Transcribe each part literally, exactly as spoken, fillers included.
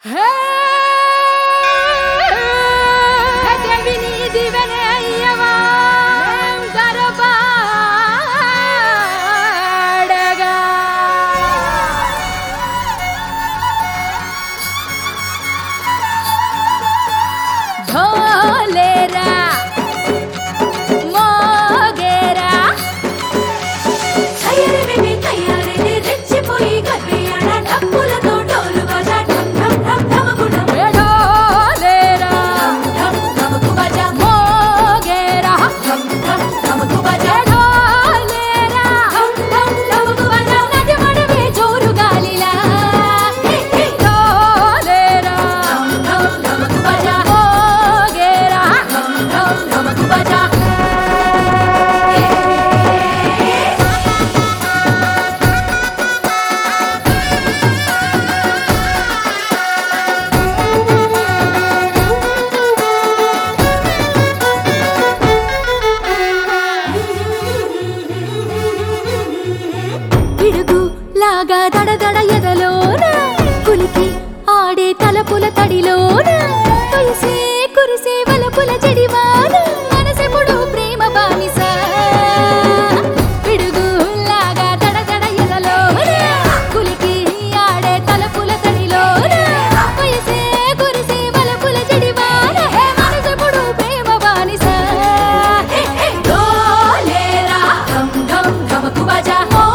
లాగా దడదడ ఎదలోన కులికి ఆడే తలపుల తడిలోన కురిసే కురిసే వలపుల జడివాన మనసెప్పుడు ప్రేమ బానిస పిడుగు లాగా దడదడ ఎదలోన కులికి ఆడే తలపుల తడిలోన కురిసే కురిసే వలపుల జడివాన మనసెప్పుడు ప్రేమ బానిస డోలేరా ఢమ్ ఢమ్ ఢమకు బజా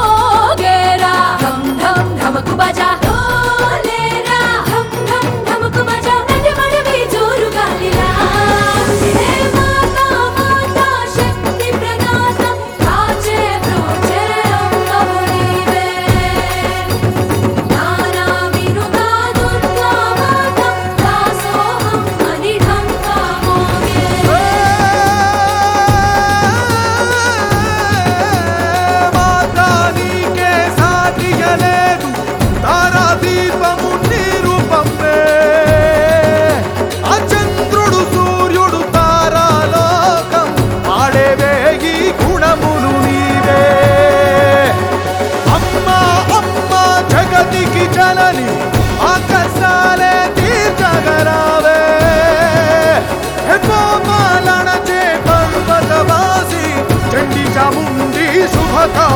జనని ఆకాశాలే తీర్చగరావే హెపోమాలనచే పర్వతవాసి చండి చాముండి శుభకా